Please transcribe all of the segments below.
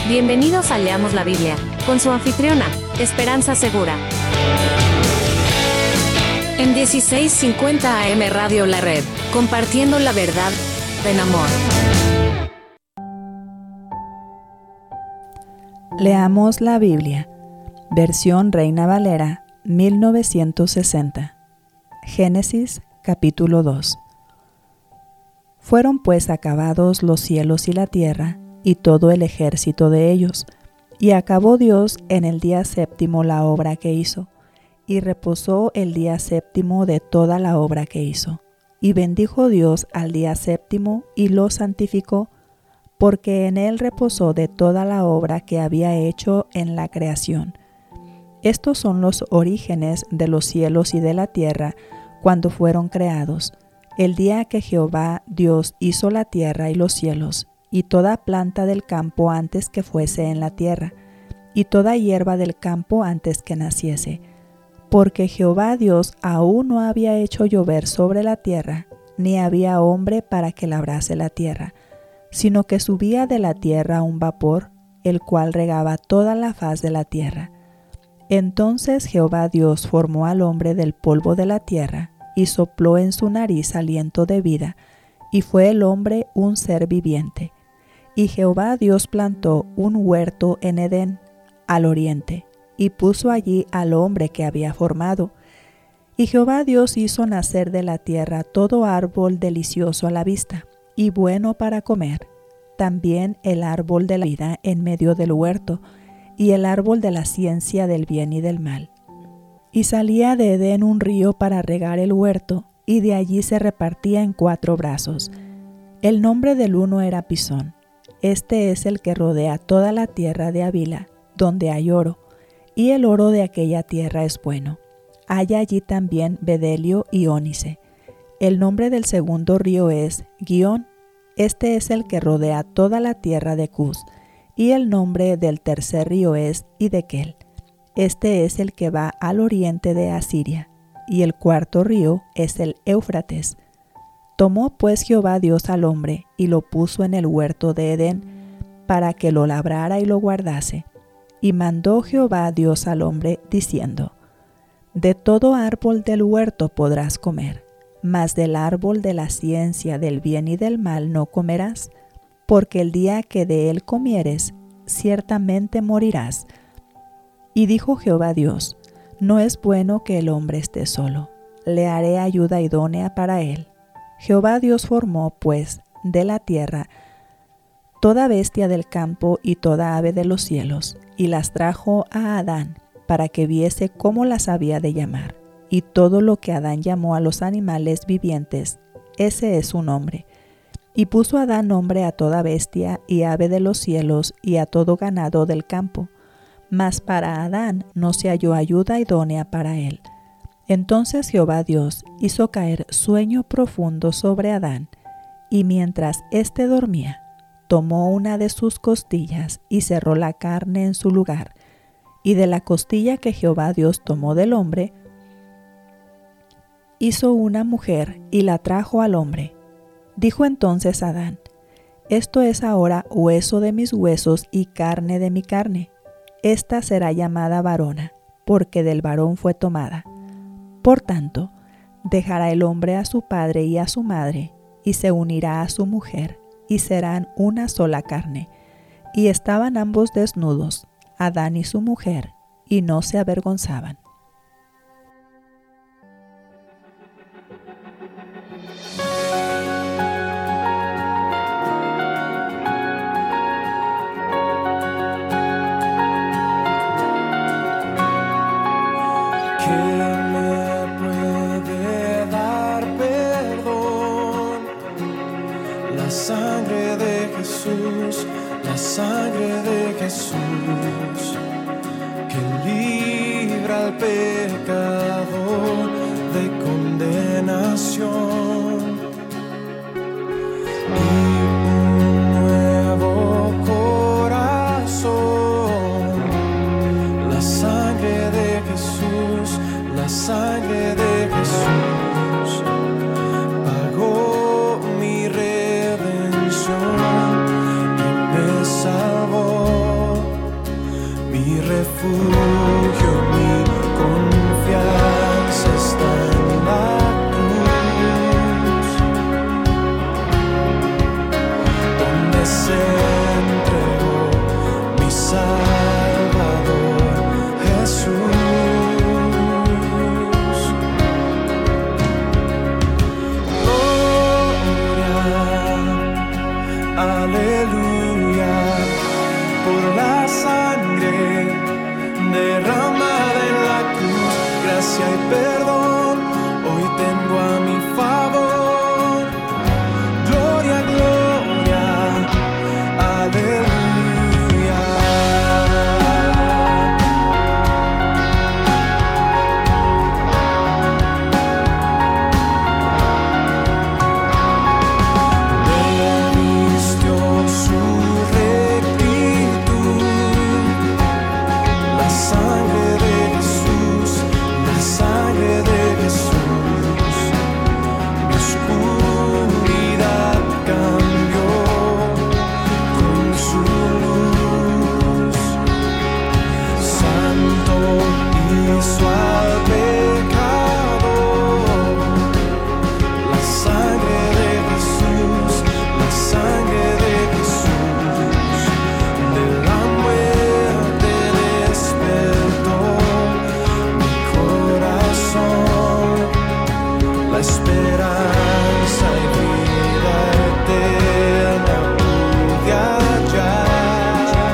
Bienvenidos a Leamos la Biblia, con su anfitriona, Esperanza Segura. En 1650 AM Radio La Red, compartiendo la verdad en amor. Leamos la Biblia, versión Reina Valera, 1960. Génesis, capítulo 2. Fueron pues acabados los cielos y la tierra, y todo el ejército de ellos. Y acabó Dios en el día séptimo la obra que hizo, y reposó el día séptimo de toda la obra que hizo. Y bendijo Dios al día séptimo, y lo santificó, porque en él reposó de toda la obra que había hecho en la creación. Estos son los orígenes de los cielos y de la tierra, cuando fueron creados, el día que Jehová Dios hizo la tierra y los cielos, y toda planta del campo antes que fuese en la tierra, y toda hierba del campo antes que naciese. Porque Jehová Dios aún no había hecho llover sobre la tierra, ni había hombre para que labrase la tierra, sino que subía de la tierra un vapor, el cual regaba toda la faz de la tierra. Entonces Jehová Dios formó al hombre del polvo de la tierra, y sopló en su nariz aliento de vida, y fue el hombre un ser viviente. Y Jehová Dios plantó un huerto en Edén, al oriente, y puso allí al hombre que había formado. Y Jehová Dios hizo nacer de la tierra todo árbol delicioso a la vista, y bueno para comer, también el árbol de la vida en medio del huerto, y el árbol de la ciencia del bien y del mal. Y salía de Edén un río para regar el huerto, y de allí se repartía en 4 brazos. El nombre del uno era Pisón. Este es el que rodea toda la tierra de Havila, donde hay oro, y el oro de aquella tierra es bueno. Hay allí también bedelio y ónice. El nombre del segundo río es Gihón. Este es el que rodea toda la tierra de Cus, y el nombre del tercer río es Hiddekel. Este es el que va al oriente de Asiria, y el cuarto río es el Éufrates. Tomó pues Jehová Dios al hombre, y lo puso en el huerto de Edén, para que lo labrara y lo guardase. Y mandó Jehová Dios al hombre, diciendo: De todo árbol del huerto podrás comer, mas del árbol de la ciencia del bien y del mal no comerás, porque el día que de él comieres, ciertamente morirás. Y dijo Jehová Dios: No es bueno que el hombre esté solo, le haré ayuda idónea para él. Jehová Dios formó, pues, de la tierra toda bestia del campo y toda ave de los cielos, y las trajo a Adán, para que viese cómo las había de llamar. Y todo lo que Adán llamó a los animales vivientes, ese es su nombre. Y puso Adán nombre a toda bestia y ave de los cielos y a todo ganado del campo. Mas para Adán no se halló ayuda idónea para él. Entonces Jehová Dios hizo caer sueño profundo sobre Adán, y mientras éste dormía, tomó una de sus costillas y cerró la carne en su lugar. Y de la costilla que Jehová Dios tomó del hombre, hizo una mujer y la trajo al hombre. Dijo entonces Adán: Esto es ahora hueso de mis huesos y carne de mi carne. Esta será llamada varona, porque del varón fue tomada. Por tanto, dejará el hombre a su padre y a su madre, y se unirá a su mujer, y serán una sola carne. Y estaban ambos desnudos, Adán y su mujer, y no se avergonzaban. La sangre de Jesús, que libra al pecador de condenación, y un nuevo corazón. La sangre de Jesús, la sangre de Jesús, pagó mi redención y me salvó. se entregó, mi Salvador Jesús. Gloria, aleluya, por la sangre derramada en la cruz, gracia y perdón hoy tengo a mi favor. Gloria, gloria, aleluya. Me vistió su rectitud, la sangre de Jesús, la sangre de Jesús. Mi oscuridad cambió con su luz. Santo hizo al pecador. La sangre de Jesús, la sangre de Jesús, de la muerte despertó mi corazón. La esperanza y vida eterna pude hallar,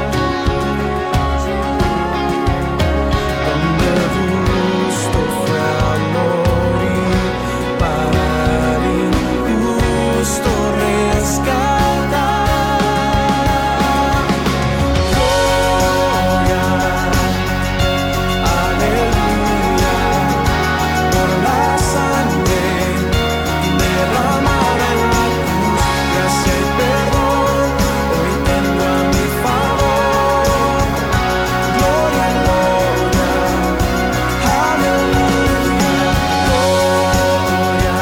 donde el justo fue a morir para el injusto rescatar. Gloria, aleluya, por la sangre derramada en la cruz, gracia y perdón hoy tengo a mi favor. Gloria, gloria, aleluya, gloria,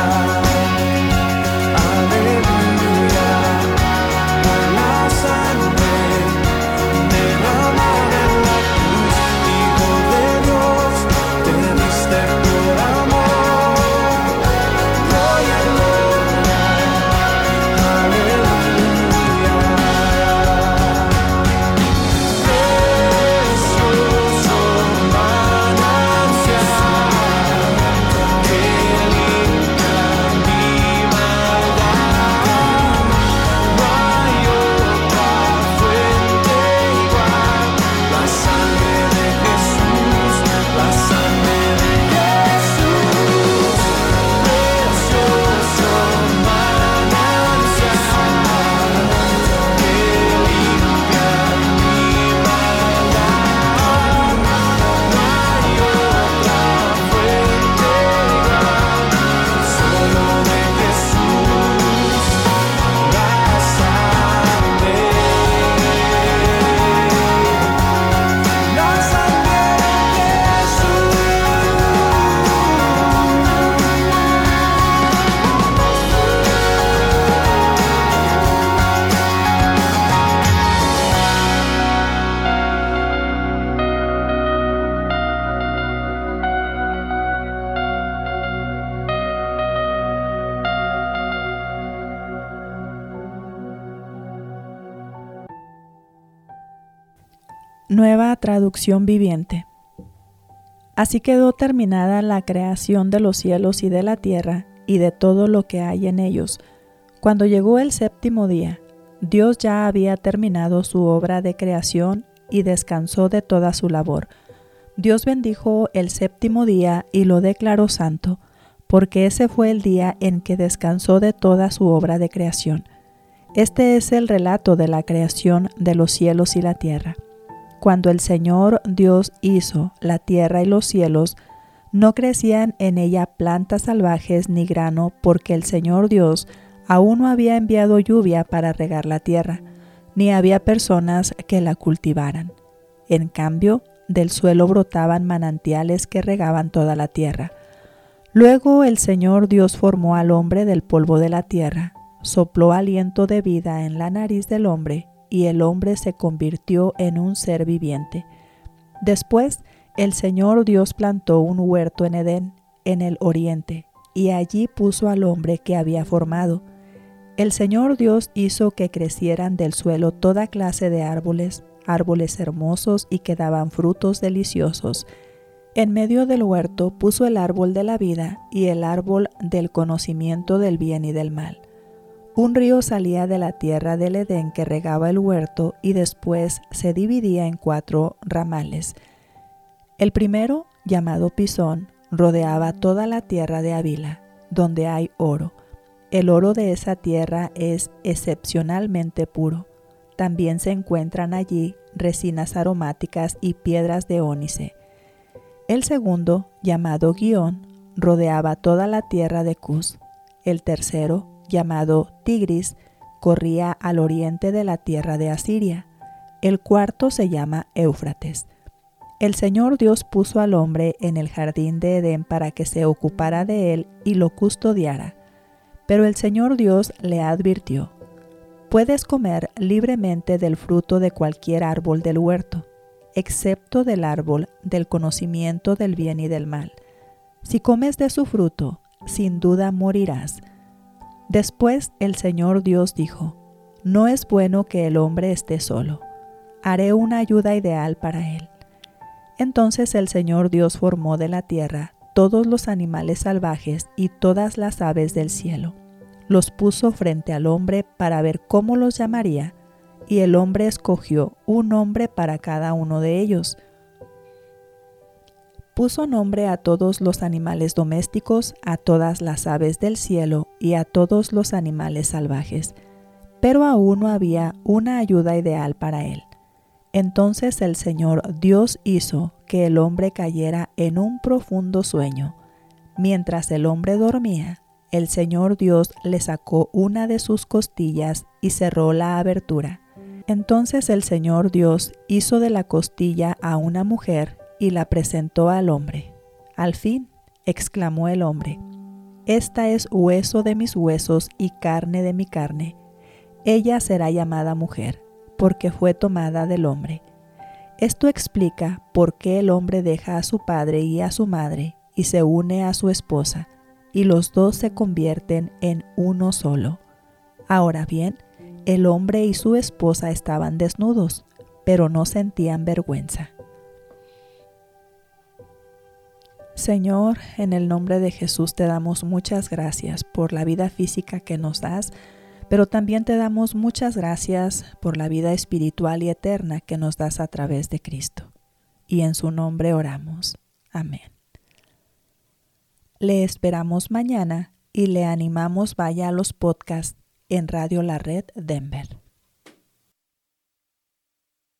aleluya, por la sangre derramada en la cruz, Hijo de Dios, te diste por amor. Gloria, gloria, aleluya. Precioso manantial que limpia mi maldad. No hay otra fuente igual. La sangre de Jesús, la sangre de Jesús. Precioso manantial que limpia mi maldad. No hay otra fuente igual, solo de Jesús, la sangre de Nueva traducción viviente. Así quedó terminada la creación de los cielos y de la tierra y de todo lo que hay en ellos. Cuando llegó el séptimo día, Dios ya había terminado su obra de creación y descansó de toda su labor. Dios bendijo el séptimo día y lo declaró santo, porque ese fue el día en que descansó de toda su obra de creación. Este es el relato de la creación de los cielos y la tierra. Cuando el Señor Dios hizo la tierra y los cielos, no crecían en ella plantas salvajes ni grano, porque el Señor Dios aún no había enviado lluvia para regar la tierra, ni había personas que la cultivaran. En cambio, del suelo brotaban manantiales que regaban toda la tierra. Luego el Señor Dios formó al hombre del polvo de la tierra, sopló aliento de vida en la nariz del hombre, y el hombre se convirtió en un ser viviente. Después, el Señor Dios plantó un huerto en Edén, en el oriente, y allí puso al hombre que había formado. El Señor Dios hizo que crecieran del suelo toda clase de árboles, árboles hermosos y que daban frutos deliciosos. En medio del huerto puso el árbol de la vida y el árbol del conocimiento del bien y del mal. Un río salía de la tierra del Edén que regaba el huerto y después se dividía en 4 ramales. El primero, llamado Pisón, rodeaba toda la tierra de Havila, donde hay oro. El oro de esa tierra es excepcionalmente puro. También se encuentran allí resinas aromáticas y piedras de ónice. El segundo, llamado Gihón, rodeaba toda la tierra de Cus. El tercero, llamado Tigris, corría al oriente de la tierra de Asiria. El cuarto se llama Éufrates. El Señor Dios puso al hombre en el jardín de Edén para que se ocupara de él y lo custodiara. Pero el Señor Dios le advirtió: puedes comer libremente del fruto de cualquier árbol del huerto, excepto del árbol del conocimiento del bien y del mal. Si comes de su fruto, sin duda morirás. Después el Señor Dios dijo: no es bueno que el hombre esté solo. Haré una ayuda ideal para él. Entonces el Señor Dios formó de la tierra todos los animales salvajes y todas las aves del cielo. Los puso frente al hombre para ver cómo los llamaría, y el hombre escogió un nombre para cada uno de ellos. Puso nombre a todos los animales domésticos, a todas las aves del cielo y a todos los animales salvajes, pero aún no había una ayuda ideal para él. Entonces el Señor Dios hizo que el hombre cayera en un profundo sueño. Mientras el hombre dormía, el Señor Dios le sacó una de sus costillas y cerró la abertura. Entonces el Señor Dios hizo de la costilla a una mujer y la presentó al hombre. Al fin, exclamó el hombre: esta es hueso de mis huesos y carne de mi carne. Ella será llamada mujer, porque fue tomada del hombre. Esto explica por qué el hombre deja a su padre y a su madre y se une a su esposa, y los dos se convierten en uno solo. Ahora bien, el hombre y su esposa estaban desnudos, pero no sentían vergüenza. Señor, en el nombre de Jesús te damos muchas gracias por la vida física que nos das, pero también te damos muchas gracias por la vida espiritual y eterna que nos das a través de Cristo. Y en su nombre oramos. Amén. Le esperamos mañana y le animamos vaya a los podcasts en Radio La Red Denver.